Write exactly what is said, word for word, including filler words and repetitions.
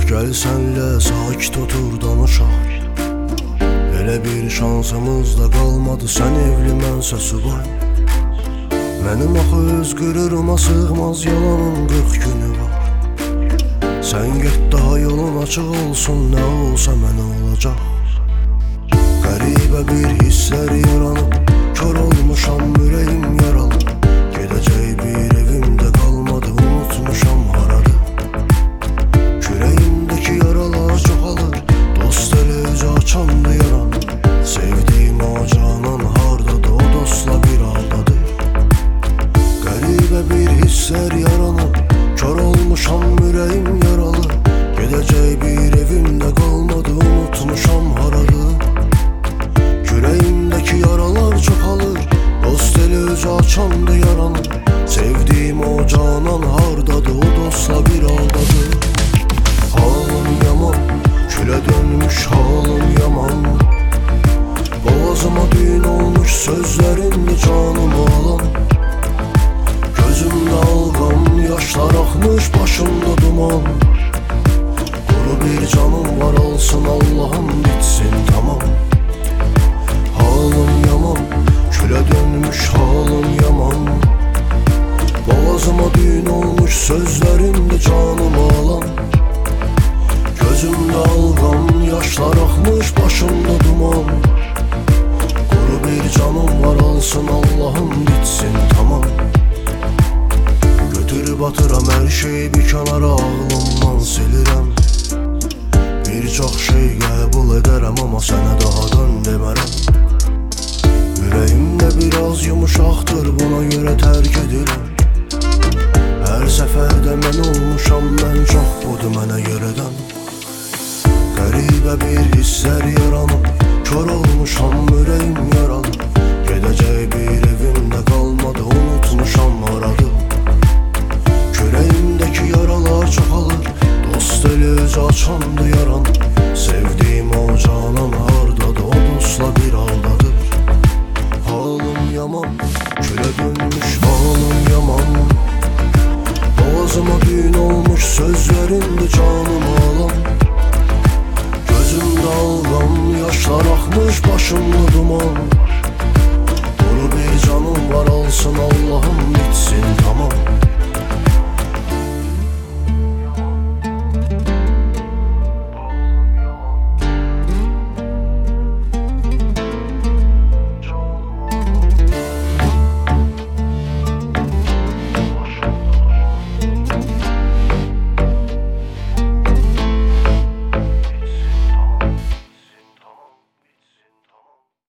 Gel senle sakit otur danışaq. Elə bir şansımız da qalmadı, sən evli mənsə subay. Mənim axı öz qüruruma sığmaz, yalanın qırx günü var. Sən get daha yolun açıq olsun, nə olsa mənə olacaq. Qəribə bir hisslər yaranıb, kör olmuşam, ürəyim yaralı. Gedəcək bir evimdə qalmadı, unutmuşam haradı. Kürəyimdəki yaralar çoxalır, dost elə özü açandı yaran. Sevdiyim o canan hardadır, o dostla bir aldadır. Qəribə bir hisslər yaranıb, kör olmuşam, ürəyim yaralı. Gedəcək bir evimdə qalmadı, unutmuşam haradı. Kürəyimdəki yaralar çoxalır, dost elə özü açandı yaranı. Sevdiyim o canan hardadır, o dostla bir aldadır. Halım yaman, külə dönmüş halım yaman. Boğazıma düğün olmuş sözlərindir canımı alan. Gözümdə alqan, yaşlar axmış, başımda duman. Quru bir canım var, alsın Allah'ım, bitsin tamam. Halım yaman, külə dönmüş halım yaman. Boğazıma düğün olmuş sözlərindir canımı alan. Gözümdə alqan, yaşlar axmış, başımda duman. Quru bir canım var, alsın Allah'ım, bitsin tamam. Götürüb atıram hər şeyi bir kənara, ağlımdan silirəm. Bir çox şey qəbul edərəm, amma sənə daha dön demərəm. Ürəyimdə biraz yumuşaqdır, buna görə tərk edirəm. Hər səfərdə mən olmuşam, mən çox budur mənə görədən. Qəribə bir hisslər yaranıb, kör olmuşam, ürəyim yaralı. Gedəcək bir evimdə qalmadı, unutmuşam haradı. Kürəyimdəki yaralar çoxalır, dost elə özü açandı yaran. Sevdiyim o canan hardadır, o dostla bir aldadır. Halım yaman, külə dönmüş halım yaman. Boğazıma düğün olmuş sözlərindi canımı alan. Gözümdə alqan, yaşlar axmış, başımda duman. Quru bir canım